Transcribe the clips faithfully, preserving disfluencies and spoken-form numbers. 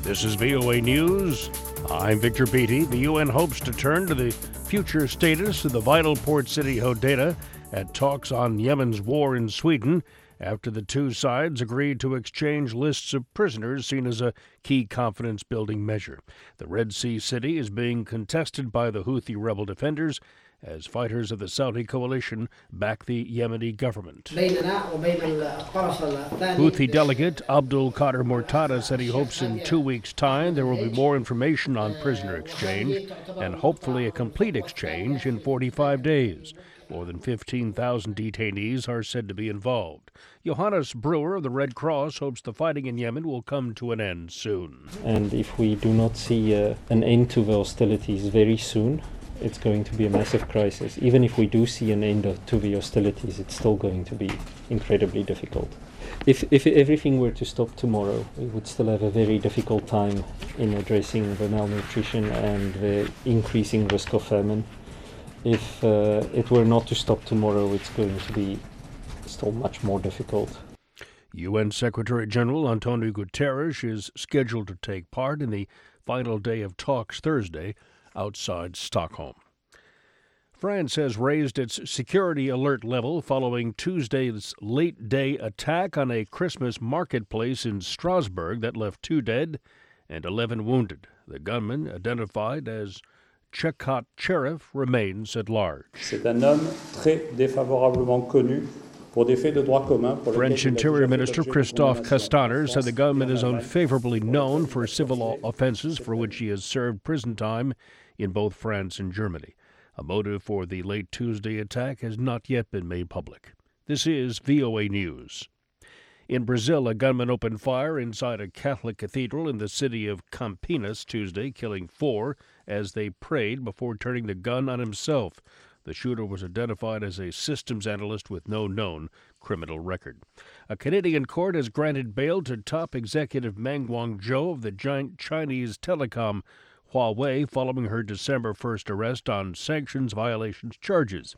This is V O A News. I'm Victor Beatty. The U N hopes to turn to the future status of the vital port city Hodeidah at talks on Yemen's war in Sweden after the two sides agreed to exchange lists of prisoners seen as a key confidence-building measure. The Red Sea city is being contested by the Houthi rebel defenders as fighters of the Saudi coalition back the Yemeni government. Houthi delegate Abdul Qadir Murtada said he hopes in two weeks' time there will be more information on prisoner exchange and hopefully a complete exchange in forty-five days. More than fifteen thousand detainees are said to be involved. Johannes Brewer of the Red Cross hopes the fighting in Yemen will come to an end soon. And if we do not see uh, an end to the hostilities very soon, it's going to be a massive crisis. Even if we do see an end to the hostilities, it's still going to be incredibly difficult. If, if everything were to stop tomorrow, we would still have a very difficult time in addressing the malnutrition and the increasing risk of famine. If uh, it were not to stop tomorrow, it's going to be still much more difficult. U N Secretary General Antonio Guterres is scheduled to take part in the final day of talks Thursday outside Stockholm. France has raised its security alert level following Tuesday's late-day attack on a Christmas marketplace in Strasbourg that left two dead and eleven wounded. The gunman, identified as Chekhat Cherif, remains at large. C'est un homme très défavorablement connu pour des faits de droit commun. French Interior Minister Christophe Castaner said the gunman is unfavorably known for civil offenses for which he has served prison time in both France and Germany. A motive for the late Tuesday attack has not yet been made public. This is V O A News. In Brazil, a gunman opened fire inside a Catholic cathedral in the city of Campinas Tuesday, killing four as they prayed before turning the gun on himself. The shooter was identified as a systems analyst with no known criminal record. A Canadian court has granted bail to top executive Meng Wanzhou of the giant Chinese telecom Huawei following her December first arrest on sanctions violations charges.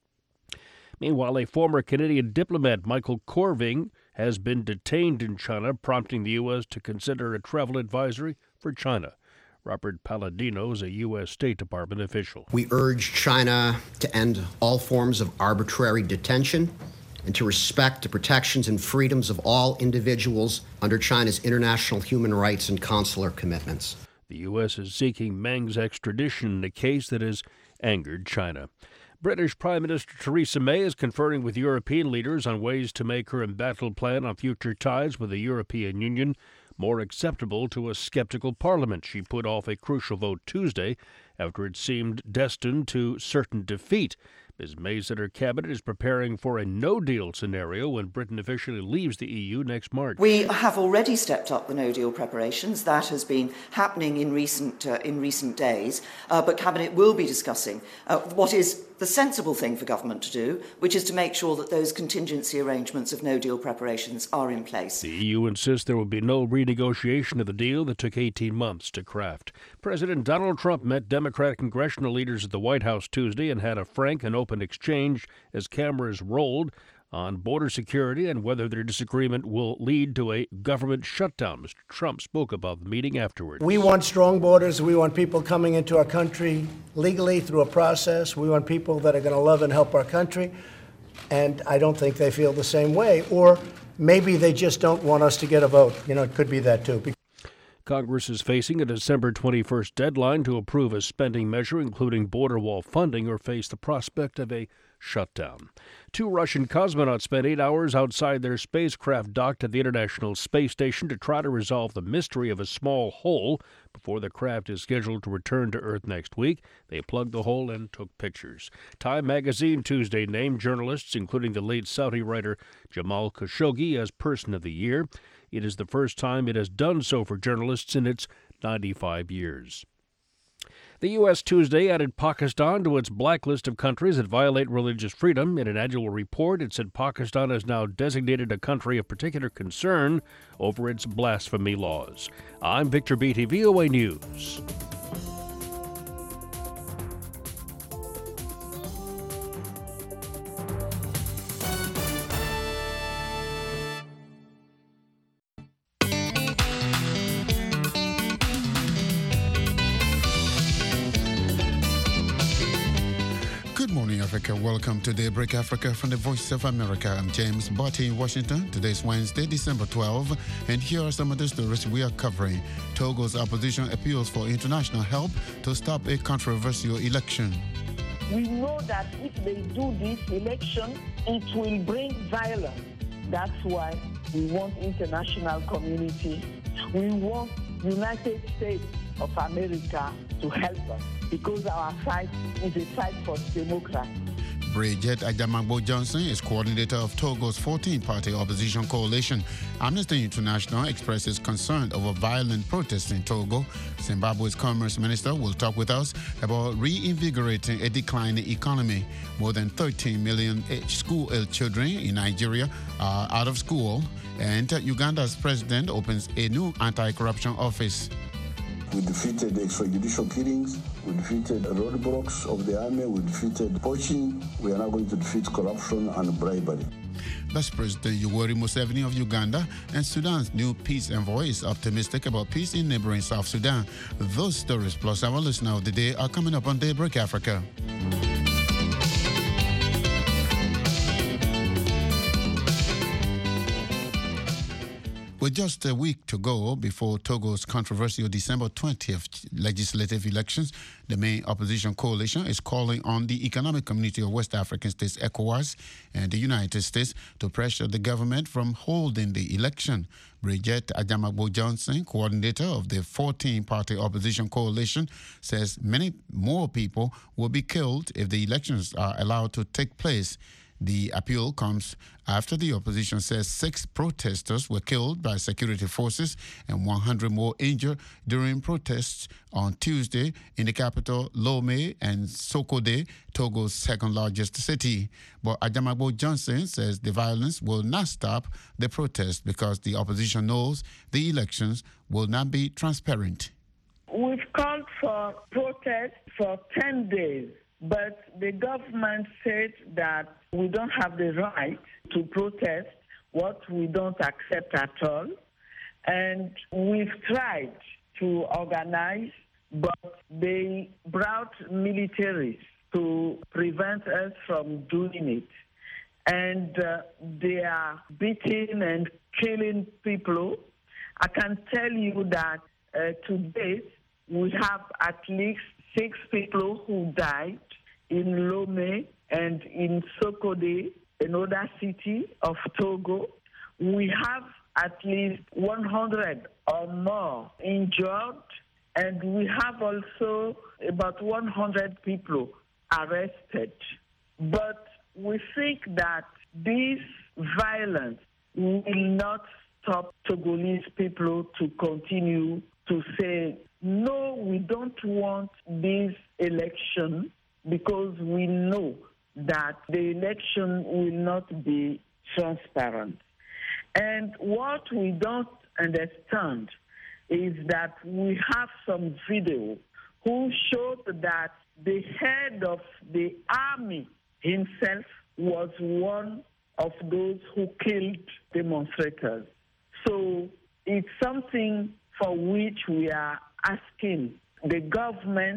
Meanwhile, a former Canadian diplomat, Michael Corving, has been detained in China, prompting the U S to consider a travel advisory for China. Robert Palladino is a U S State Department official. We urge China to end all forms of arbitrary detention and to respect the protections and freedoms of all individuals under China's international human rights and consular commitments. The U S is seeking Meng's extradition in a case that has angered China. British Prime Minister Theresa May is conferring with European leaders on ways to make her embattled plan on future ties with the European Union more acceptable to a skeptical parliament. She put off a crucial vote Tuesday after it seemed destined to certain defeat. Miz May said her cabinet is preparing for a no-deal scenario when Britain officially leaves the E U next March. We have already stepped up the no-deal preparations. That has been happening in recent uh, in recent days. Uh, but Cabinet will be discussing uh, what is the sensible thing for government to do, which is to make sure that those contingency arrangements of no-deal preparations are in place. The E U insists there will be no renegotiation of the deal that took eighteen months to craft. President Donald Trump met Democratic congressional leaders at the White House Tuesday and had a frank and open exchange as cameras rolled on border security and whether their disagreement will lead to a government shutdown. Mister Trump spoke about the meeting afterwards. We want strong borders. We want people coming into our country legally through a process. We want people that are going to love and help our country. And I don't think they feel the same way. Or maybe they just don't want us to get a vote. You know, it could be that, too. Congress is facing a December twenty-first deadline to approve a spending measure, including border wall funding, or face the prospect of a shutdown. Two Russian cosmonauts spent eight hours outside their spacecraft docked at the International Space Station to try to resolve the mystery of a small hole before the craft is scheduled to return to Earth next week. They plugged the hole and took pictures. Time magazine Tuesday named journalists, including the late Saudi writer Jamal Khashoggi, as Person of the Year. It is the first time it has done so for journalists in its ninety-five years. The U S Tuesday added Pakistan to its blacklist of countries that violate religious freedom. In an annual report, it said Pakistan has now designated a country of particular concern over its blasphemy laws. I'm Victor Beatty, V O A News. Africa. Welcome to Daybreak Africa from the Voice of America. I'm James Botti in Washington. Today's Wednesday, December twelfth, and here are some of the stories we are covering. Togo's opposition appeals for international help to stop a controversial election. We know that if they do this election, it will bring violence. That's why we want international community. We want United States of America to help us, because our fight is a fight for democracy. Bridget Ajamagbo Johnson is coordinator of Togo's fourteen-party opposition coalition. Amnesty International expresses concern over violent protests in Togo. Zimbabwe's commerce minister will talk with us about reinvigorating a declining economy. More than thirteen million school-age children in Nigeria are out of school. And Uganda's president opens a new anti-corruption office. We defeated extrajudicial killings, we defeated roadblocks of the army, we defeated poaching. We are now going to defeat corruption and bribery. That's President Yoweri Museveni of Uganda, and Sudan's new peace envoy is optimistic about peace in neighboring South Sudan. Those stories plus our listener of the day are coming up on Daybreak Africa. With just a week to go before Togo's controversial December twentieth legislative elections, the main opposition coalition is calling on the Economic Community of West African States, ECOWAS, and the United States to pressure the government from holding the election. Bridget Ajamagbo Johnson, coordinator of the fourteen-party opposition coalition, says many more people will be killed if the elections are allowed to take place. The appeal comes after the opposition says six protesters were killed by security forces and one hundred more injured during protests on Tuesday in the capital, Lomé, and Sokode, Togo's second-largest city. But Ajamagbo Johnson says the violence will not stop the protest because the opposition knows the elections will not be transparent. We've called for protest for ten days. But the government said that we don't have the right to protest what we don't accept at all. And we've tried to organize, but they brought militaries to prevent us from doing it. And uh, they are beating and killing people. I can tell you that uh, to date, we have at least six people who died in Lomé and in Sokode, another city of Togo. We have at least one hundred or more injured, and we have also about one hundred people arrested. But we think that this violence will not stop Togolese people to continue to say, no, we don't want this election, because we know that the election will not be transparent. And what we don't understand is that we have some video who showed that the head of the army himself was one of those who killed demonstrators. So it's something for which we are asking the government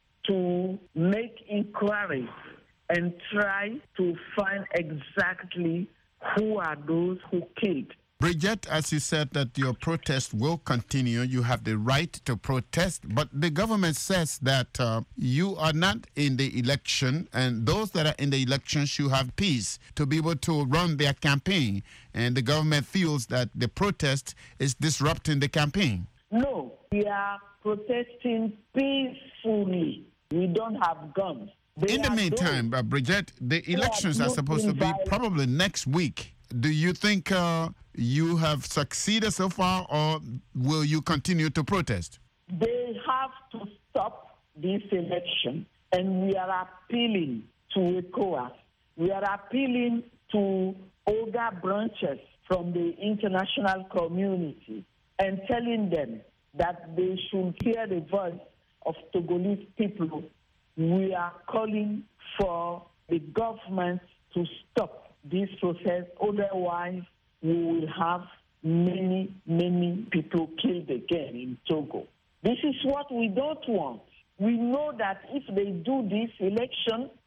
to make inquiries and try to find exactly who are those who killed. Bridget, as you said that your protest will continue, you have the right to protest, but the government says that uh, you are not in the election, and those that are in the election should have peace to be able to run their campaign, and the government feels that the protest is disrupting the campaign. No, we are protesting peacefully. We don't have guns. They in the meantime, uh, Bridget, the elections are supposed to be probably next week. Do you think uh, you have succeeded so far, or will you continue to protest? They have to stop this election, and we are appealing to ECOWAS. We are appealing to other branches from the international community and telling them that they should hear the voice of Togolese people. We are calling for the government to stop this process. Otherwise, we will have many, many people killed again in Togo. This is what we don't want. We know that if they do this election,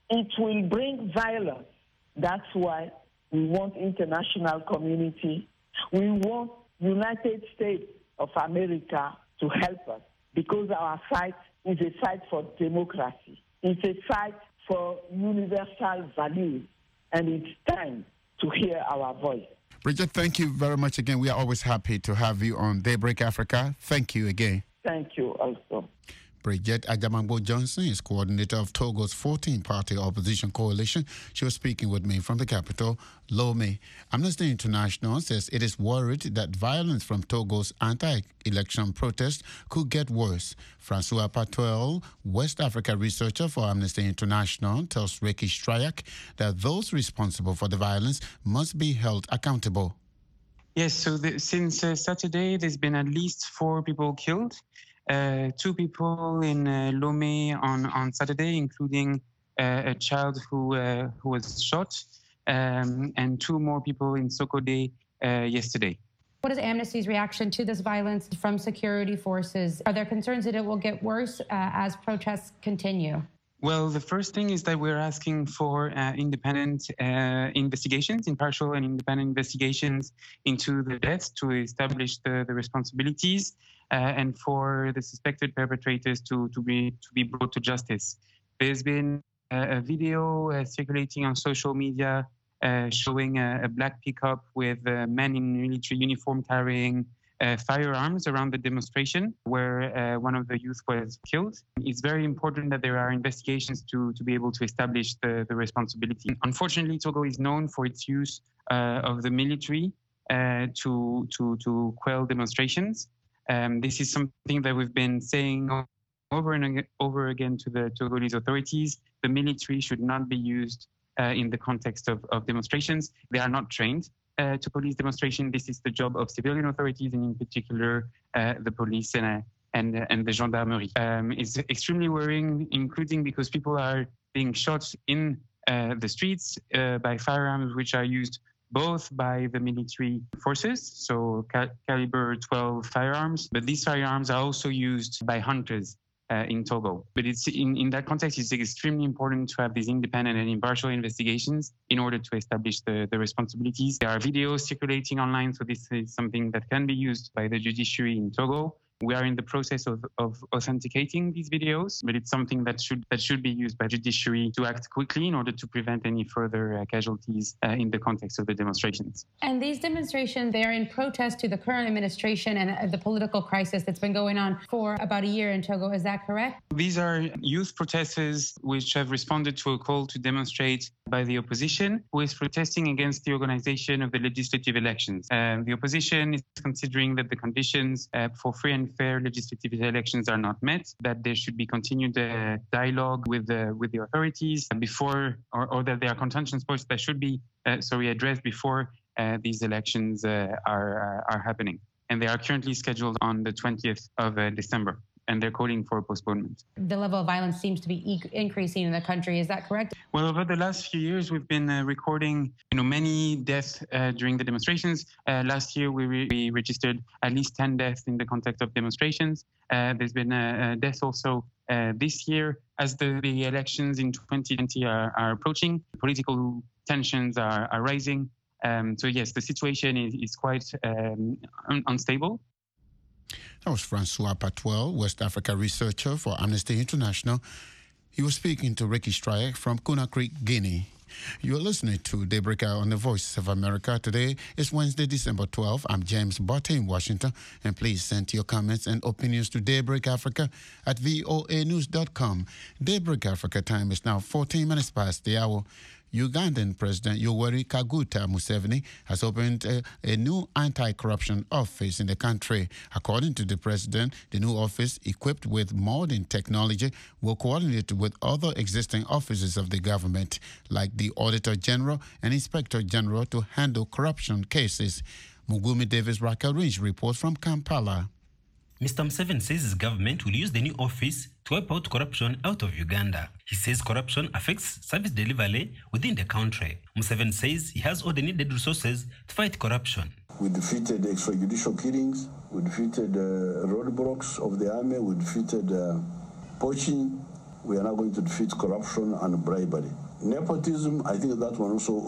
it will bring violence. That's why we want international community. We want United States of America to help us, because our fight is a fight for democracy. It's a fight for universal values, and it's time to hear our voice. Bridget, thank you very much again. We are always happy to have you on Daybreak Africa. Thank you again. Thank you also. Bridget Ajamangbo Johnson is coordinator of Togo's fourteen-party opposition coalition. She was speaking with me from the capital, Lomé. Amnesty International says it is worried that violence from Togo's anti-election protest could get worse. Francois Patuel, West Africa researcher for Amnesty International, tells Ricky Strayak that those responsible for the violence must be held accountable. Yes, so the, since uh, Saturday, there's been at least four people killed. Uh, two people in uh, Lomé on, on Saturday, including uh, a child who uh, who was shot, um, and two more people in Sokode uh, yesterday. What is Amnesty's reaction to this violence from security forces? Are there concerns that it will get worse uh, as protests continue? Well, the first thing is that we're asking for uh, independent uh, investigations, impartial and independent investigations into the deaths to establish the, the responsibilities. Uh, and for the suspected perpetrators to, to be to be brought to justice. There's been a, a video uh, circulating on social media uh, showing a, a black pickup with uh, men in military uniform carrying uh, firearms around the demonstration where uh, one of the youth was killed. It's very important that there are investigations to, to be able to establish the, the responsibility. Unfortunately, Togo is known for its use uh, of the military uh, to, to, to quell demonstrations. Um, this is something that we've been saying over and over again to the Togolese authorities. The military should not be used uh, in the context of, of demonstrations. They are not trained uh, to police demonstration. This is the job of civilian authorities, and in particular, uh, the police and, uh, and, uh, and the gendarmerie. Um, it's extremely worrying, including because people are being shot in uh, the streets uh, by firearms which are used both by the military forces, so cal- caliber twelve firearms, but these firearms are also used by hunters uh, in Togo. But it's in, in that context, it's extremely important to have these independent and impartial investigations in order to establish the, the responsibilities. There are videos circulating online, so this is something that can be used by the judiciary in Togo. We are in the process of, of authenticating these videos, but it's something that should that should be used by judiciary to act quickly in order to prevent any further uh, casualties uh, in the context of the demonstrations. And these demonstrations, they are in protest to the current administration and uh, the political crisis that's been going on for about a year in Togo. Is that correct? These are youth protesters which have responded to a call to demonstrate by the opposition, who is protesting against the organization of the legislative elections. Uh, the opposition is considering that the conditions uh, for free and fair legislative elections are not met, that there should be continued uh, dialogue with the with the authorities before, or, or that there are contention points that should be uh, sorry addressed before uh, these elections uh, are are happening. And they are currently scheduled on the twentieth of uh, December. And they're calling for a postponement. The level of violence seems to be e- increasing in the country. Is that correct? Well, over the last few years, we've been uh, recording, you know, many deaths uh, during the demonstrations. Uh, last year, we, re- we registered at least ten deaths in the context of demonstrations. Uh, there's been a, a death also uh, this year as the, the elections in twenty twenty are, are approaching. Political tensions are, are rising. Um, so yes, the situation is, is quite um, un- unstable. That was Francois Patuel, West Africa researcher for Amnesty International. He was speaking to Ricky Strayak from Conakry, Guinea. You're listening to Daybreak on the Voice of America. Today is Wednesday, December twelfth. I'm James Botte in Washington. And please send your comments and opinions to Daybreak Africa at voa news dot com. Daybreak Africa time is now fourteen minutes past the hour. Ugandan President Yoweri Kaguta Museveni has opened a, a new anti-corruption office in the country. According to the president, the new office, equipped with modern technology, will coordinate with other existing offices of the government, like the Auditor General and Inspector General, to handle corruption cases. Mugumi Davis Rakarinj reports from Kampala. Mister Museveni says his government will use the new office to wipe out corruption out of Uganda. He says corruption affects service delivery within the country. Museveni says he has all the needed resources to fight corruption. We defeated extrajudicial killings, we defeated uh, roadblocks of the army, we defeated uh, poaching, we are not going to defeat corruption and bribery. Nepotism, I think that one also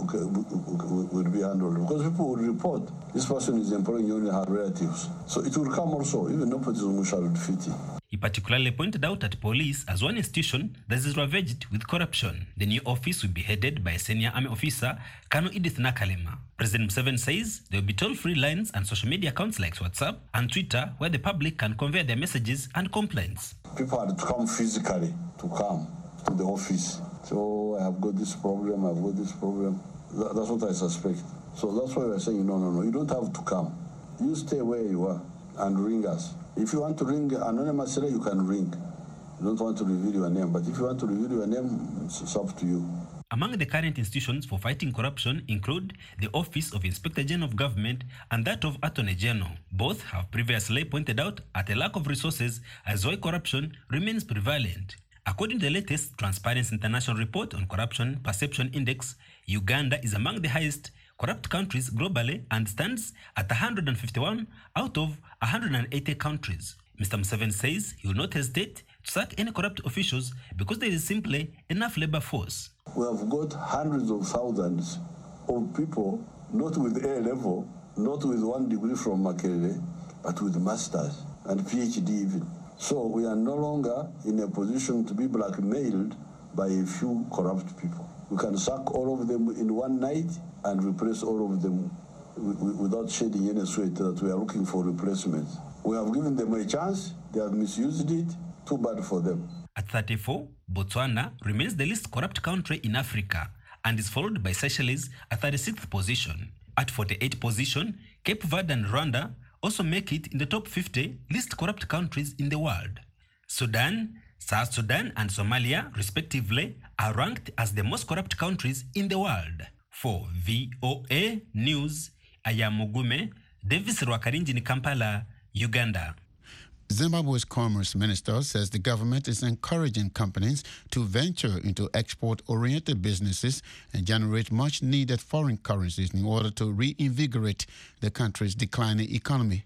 would be handled because people would report this person is employing only her relatives. So it will come also, even nepotism we shall defeat it. He particularly pointed out that police as one institution that is ravaged with corruption. The new office will be headed by a senior army officer, Colonel Edith Nakalema. President Museveni says there will be toll-free lines and social media accounts like WhatsApp and Twitter where the public can convey their messages and complaints. People had to come physically to come to the office. So I have got this problem, I've got this problem. That, that's what I suspect. So that's why we're saying, no, no, no, you don't have to come. You stay where you are and ring us. If you want to ring anonymously, you can ring. You don't want to reveal your name, but if you want to reveal your name, it's up to you. Among the current institutions for fighting corruption include the Office of Inspector General of Government and that of Attorney General. Both have previously pointed out at a lack of resources as why corruption remains prevalent. According to the latest Transparency International report on Corruption Perception Index, Uganda is among the highest corrupt countries globally and stands at one hundred fifty-one out of one hundred eighty countries. Mister Museveni says he will not hesitate to sack any corrupt officials because there is simply enough labor force. We have got hundreds of thousands of people, not with A level, not with one degree from Makerere, but with masters and PhD even. So we are no longer in a position to be blackmailed by a few corrupt people. We can sack all of them in one night and replace all of them without shedding any sweat that we are looking for replacements. We have given them a chance, they have misused it, too bad for them. At thirty-four, Botswana remains the least corrupt country in Africa and is followed by Seychelles at thirty-sixth position. At forty-eighth position, Cape Verde and Rwanda also make it in the top fifty least corrupt countries in the world. Sudan, South Sudan and Somalia, respectively, are ranked as the most corrupt countries in the world. For V O A News, I am Mugume, Davis Rwakarinji in Kampala, Uganda. Zimbabwe's Commerce Minister says the government is encouraging companies to venture into export-oriented businesses and generate much-needed foreign currencies in order to reinvigorate the country's declining economy.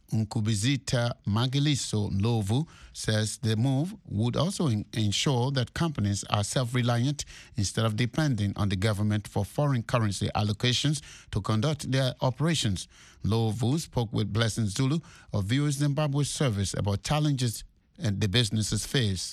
Nkubizita Magiliso Lovu says the move would also in- ensure that companies are self-reliant instead of depending on the government for foreign currency allocations to conduct their operations. Lovu spoke with Blessing Zulu of V O A Zimbabwe Service about challenges and the businesses face.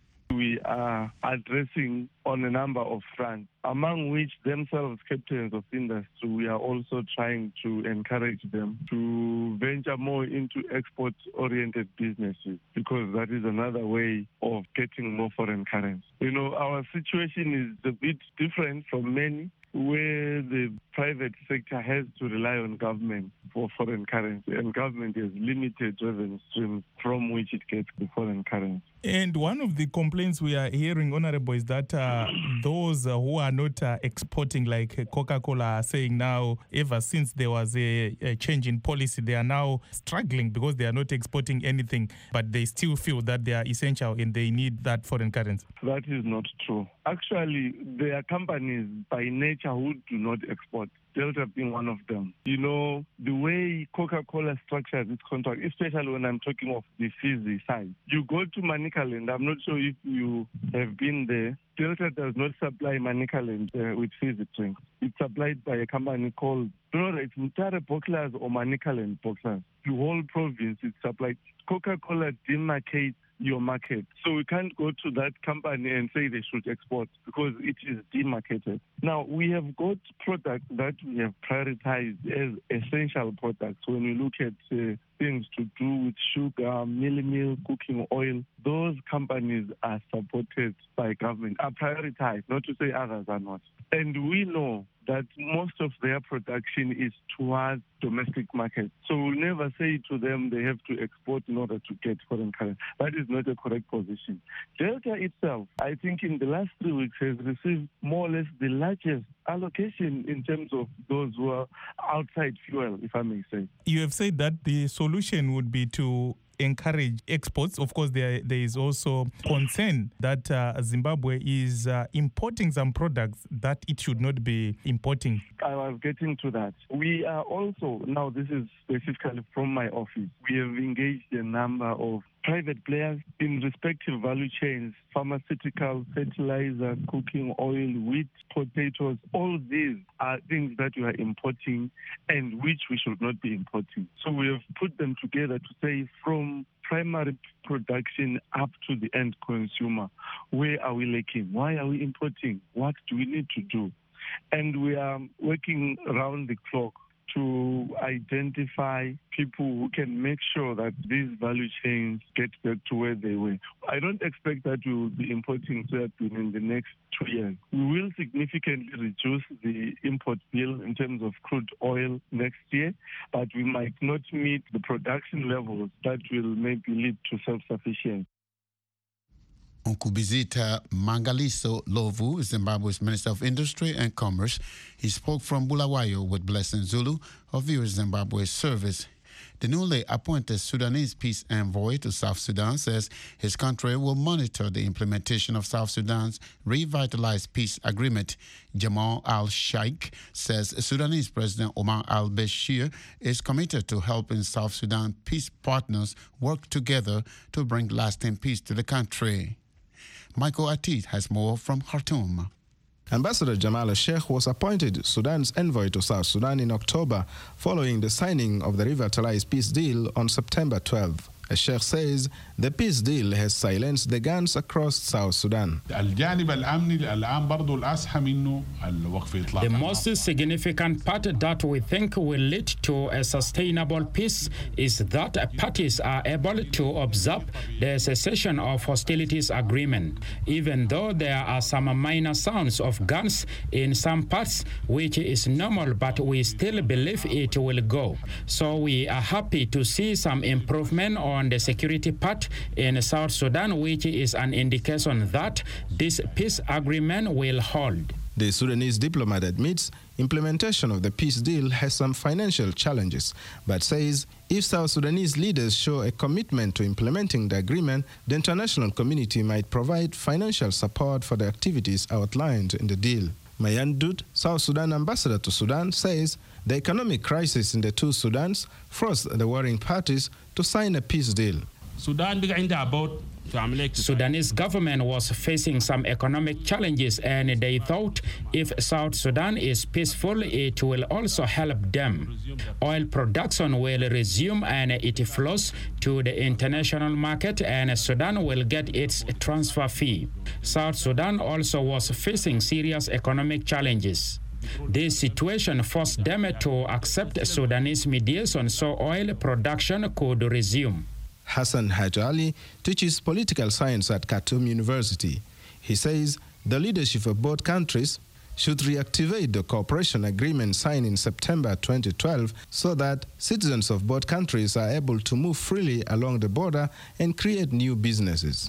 We are addressing on a number of fronts, among which themselves captains of industry, we are also trying to encourage them to venture more into export-oriented businesses because that is another way of getting more foreign currency. You know, our situation is a bit different from many, where the private sector has to rely on government for foreign currency, and government has limited revenue streams from which it gets the foreign currency. And one of the complaints we are hearing, Honorable, is that uh, those uh, who are not uh, exporting, like Coca-Cola, are saying now, ever since there was a, a change in policy, they are now struggling because they are not exporting anything, but they still feel that they are essential and they need that foreign currency. That is not true. Actually, there are companies by nature who do not export, Delta being one of them. You know, the way Coca-Cola structures its contract, especially when I'm talking of the fizzy side, you go to Manicaland, I'm not sure if you have been there, Delta does not supply Manicaland uh, with fizzy drinks. It's supplied by a company called, I don't know, it's Mutare Bottlers or Manicaland Bottlers. The whole province is supplied. Coca-Cola demarcates your market. So we can't go to that company and say they should export because it is demarcated. Now, we have got products that we have prioritized as essential products. When you look at uh, things to do with sugar, mealie meal, cooking oil, those companies are supported by government, are prioritized, not to say others are not. And we know that most of their production is towards domestic markets. So we'll never say to them they have to export in order to get foreign currency. That is not a correct position. Delta itself, I think in the last three weeks, has received more or less the largest allocation in terms of those who are outside fuel, if I may say. You have said that the solution would be to encourage exports. Of course, there there is also concern that uh, Zimbabwe is uh, importing some products that it should not be importing. I was getting to that. We are also, now this is specifically from my office, we have engaged a number of private players in respective value chains, pharmaceutical, fertilizer, cooking oil, wheat, potatoes, all these are things that we are importing and which we should not be importing. So we have put them together to say from primary production up to the end consumer, where are we lacking? Why are we importing? What do we need to do? And we are working around the clock to identify people who can make sure that these value chains get back to where they were. I don't expect that we will be importing soybean in the next two years. We will significantly reduce the import bill in terms of crude oil next year, but we might not meet the production levels that will maybe lead to self-sufficiency. Nkubizita Mangaliso Lovu, Zimbabwe's Minister of Industry and Commerce. He spoke from Bulawayo with Blessing Zulu of Viewers Zimbabwe Service. The newly appointed Sudanese peace envoy to South Sudan says his country will monitor the implementation of South Sudan's revitalized peace agreement. Jamal al-Sheikh says Sudanese President Omar al-Bashir is committed to helping South Sudan peace partners work together to bring lasting peace to the country. Michael Atit has more from Khartoum. Ambassador Jamal al-Sheikh was appointed Sudan's envoy to South Sudan in October following the signing of the revitalized peace deal on September twelfth. Al-Sheikh says the peace deal has silenced the guns across South Sudan. The most significant part that we think will lead to a sustainable peace is that parties are able to observe the cessation of hostilities agreement, even though there are some minor sounds of guns in some parts, which is normal, but we still believe it will go. So we are happy to see some improvement on the security part in South Sudan, which is an indication that this peace agreement will hold. The Sudanese diplomat admits implementation of the peace deal has some financial challenges, but says if South Sudanese leaders show a commitment to implementing the agreement, the international community might provide financial support for the activities outlined in the deal. Mayan Dud, South Sudan ambassador to Sudan, says the economic crisis in the two Sudans forced the warring parties to sign a peace deal. Sudanese government was facing some economic challenges, and they thought if South Sudan is peaceful, it will also help them. Oil production will resume and it flows to the international market, and Sudan will get its transfer fee. South Sudan also was facing serious economic challenges. This situation forced them to accept Sudanese mediation so oil production could resume. Hassan Hajali teaches political science at Khartoum University. He says the leadership of both countries should reactivate the cooperation agreement signed in September twenty twelve so that citizens of both countries are able to move freely along the border and create new businesses.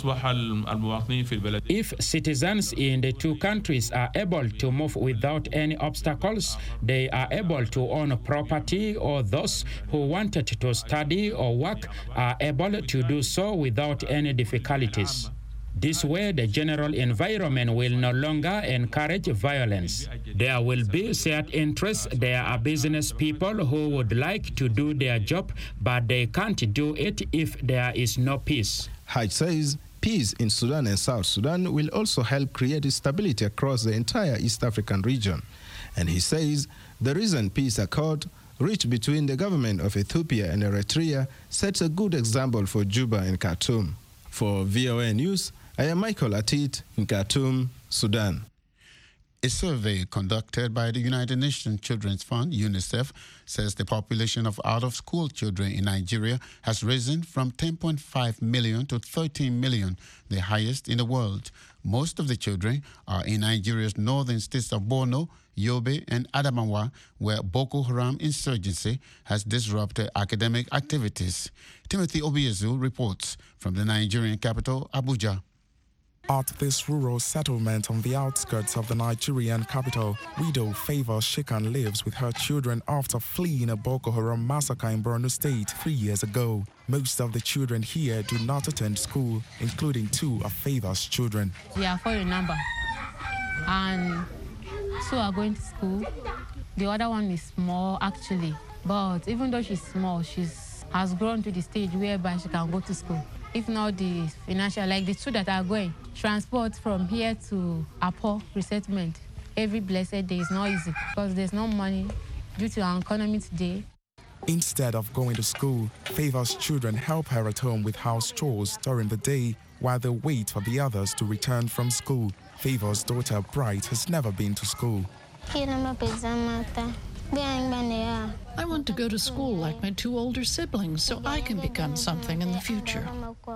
If citizens in the two countries are able to move without any obstacles, they are able to own property, or those who wanted to study or work are able to do so without any difficulties. This way, the general environment will no longer encourage violence. There will be shared interests. There are business people who would like to do their job, but they can't do it if there is no peace. Haj says peace in Sudan and South Sudan will also help create stability across the entire East African region. And he says the recent peace accord reached between the government of Ethiopia and Eritrea sets a good example for Juba and Khartoum. For V O A News, I am Michael Atit in Khartoum, Sudan. A survey conducted by the United Nations Children's Fund, UNICEF, says the population of out-of-school children in Nigeria has risen from ten point five million to thirteen million, the highest in the world. Most of the children are in Nigeria's northern states of Borno, Yobe, and Adamawa, where Boko Haram insurgency has disrupted academic activities. Timothy Obiezu reports from the Nigerian capital, Abuja. At this rural settlement on the outskirts of the Nigerian capital, widow Favor Shikan lives with her children after fleeing a Boko Haram massacre in Borno State three years ago. Most of the children here do not attend school, including two of Favor's children. We are for a number, and two are going to school. The other one is small, actually. But even though she's small, she's has grown to the stage whereby she can go to school. If not the financial, like the two that are going, transport from here to Apo resettlement, every blessed day is not easy because there's no money due to our economy today. Instead of going to school, Favor's children help her at home with house chores during the day while they wait for the others to return from school. Favor's daughter, Bright, has never been to school. I want to go to school like my two older siblings so I can become something in the future.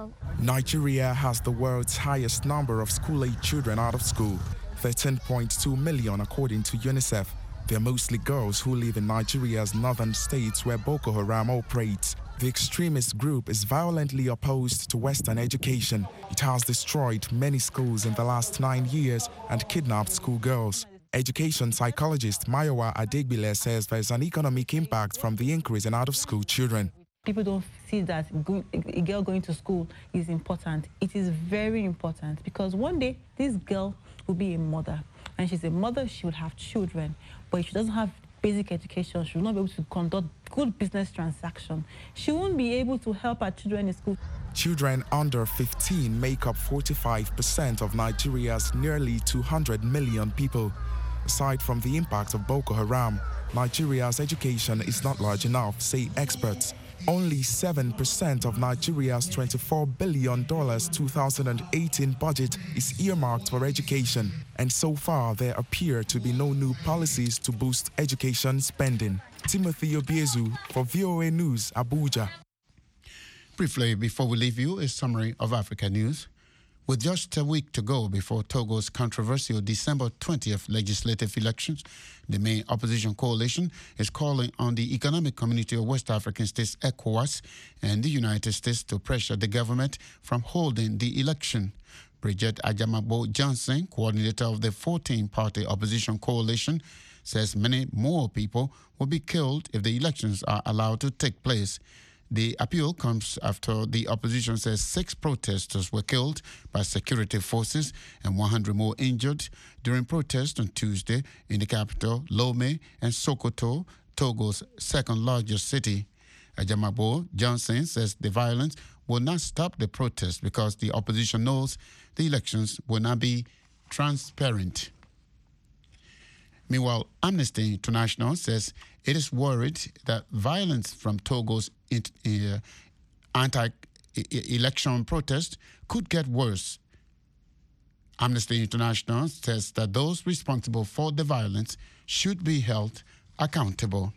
Nigeria has the world's highest number of school-age children out of school, thirteen point two million according to UNICEF. They're mostly girls who live in Nigeria's northern states where Boko Haram operates. The extremist group is violently opposed to Western education. It has destroyed many schools in the last nine years and kidnapped schoolgirls. Education psychologist Mayowa Adegbile says there's an economic impact from the increase in out-of-school children. People don't see that a girl going to school is important. It is very important because one day this girl will be a mother. And she's a mother, she will have children. But if she doesn't have basic education, she will not be able to conduct good business transactions. She won't be able to help her children in school. Children under fifteen make up forty-five percent of Nigeria's nearly two hundred million people. Aside from the impact of Boko Haram, Nigeria's education is not large enough, say experts. Only seven percent of Nigeria's twenty-four billion dollars two thousand eighteen budget is earmarked for education. And so far, there appear to be no new policies to boost education spending. Timothy Obiezu for V O A News, Abuja. Briefly, before we leave you, a summary of Africa news. With just a week to go before Togo's controversial December twentieth legislative elections, the main opposition coalition is calling on the Economic Community of West African States, ECOWAS, and the United States to pressure the government from holding the election. Bridget Ajamabo Johnson, coordinator of the fourteen-party opposition coalition, says many more people will be killed if the elections are allowed to take place. The appeal comes after the opposition says six protesters were killed by security forces and one hundred more injured during protests on Tuesday in the capital, Lomé, and Sokoto, Togo's second largest city. Ajamabo Johnson says the violence will not stop the protests because the opposition knows the elections will not be transparent. Meanwhile, Amnesty International says it is worried that violence from Togo's uh, anti-election protest could get worse. Amnesty International says that those responsible for the violence should be held accountable.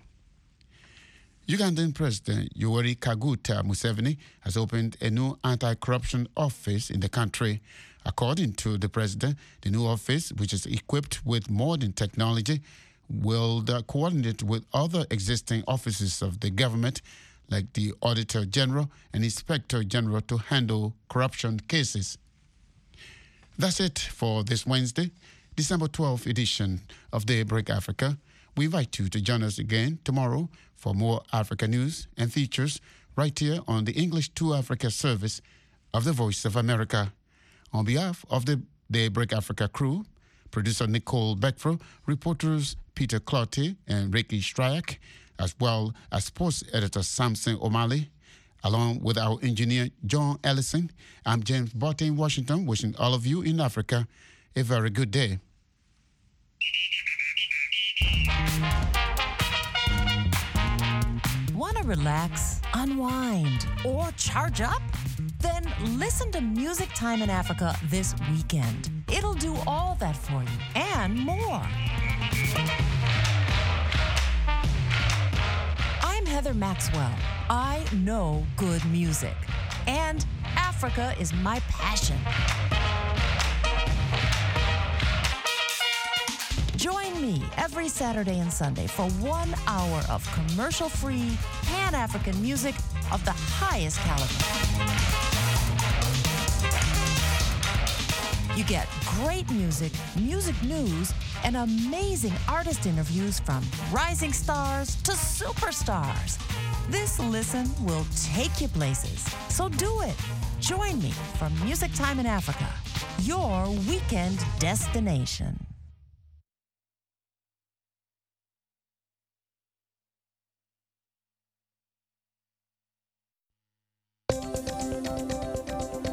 Ugandan President Yoweri Kaguta Museveni has opened a new anti-corruption office in the country. According to the president, the new office, which is equipped with modern technology, will uh, coordinate with other existing offices of the government, like the Auditor General and Inspector General, to handle corruption cases. That's it for this Wednesday, December twelfth edition of Daybreak Africa. We invite you to join us again tomorrow for more Africa news and features right here on the English to Africa service of the Voice of America. On behalf of the Daybreak Africa crew, producer Nicole Beckfro, reporters Peter Clottey and Ricky Stryak, as well as sports editor Samson O'Malley, along with our engineer John Ellison, I'm James Botte in Washington, wishing all of you in Africa a very good day. Want to relax, unwind, or charge up? Then listen to Music Time in Africa this weekend. It'll do all that for you and more. I'm Heather Maxwell. I know good music, and Africa is my passion. Join me every Saturday and Sunday for one hour of commercial-free, Pan-African music of the highest caliber. You get great music, music news, and amazing artist interviews from rising stars to superstars. This listen will take you places. So do it. Join me for Music Time in Africa, your weekend destination.